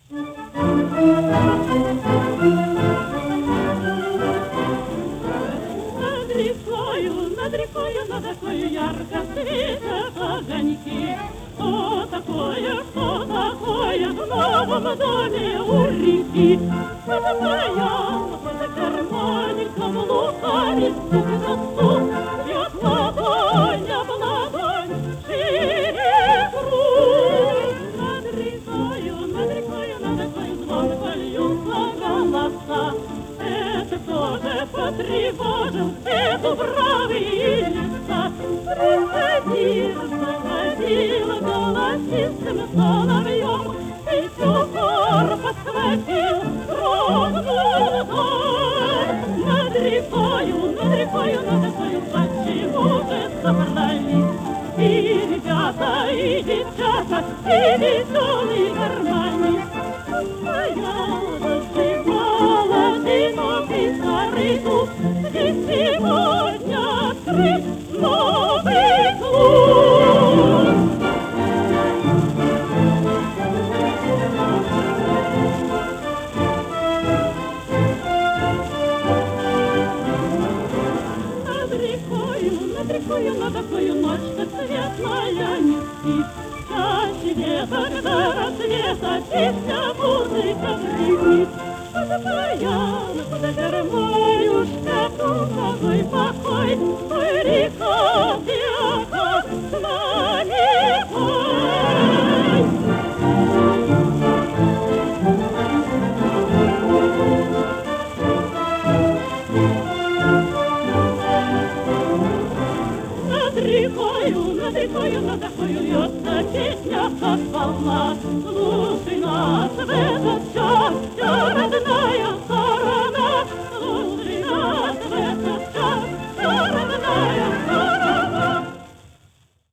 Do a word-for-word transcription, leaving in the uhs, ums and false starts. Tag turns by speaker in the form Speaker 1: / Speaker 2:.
Speaker 1: Над рекою, над рекою, над рекою ярко светят огоньки. Что такое, что такое в новом доме у реки? Это баян, это гармоником лукавит стук за стук. Бьет ладонь об ладонь, шире круг. Над рекою, над рекою, над рекою звонко льются голоса. Это кто же потревожил эту бравые лица? Приходил, заходил голосистым соловьем, и всю гор подхватил ровную даль. Над рекою, над рекою, над рекою, почему же собрались и ребята, и девчата, и веселый гармонист? Стоял, зажигал одинокий старый дуб, здесь сегодня открыт новый клуб. Над рекою, над рекою, над такою ночь-то светлая не спит. Чаще веток до рассвета песня, музыка гремит. Под баян, под гармонюшка, тумовой покой.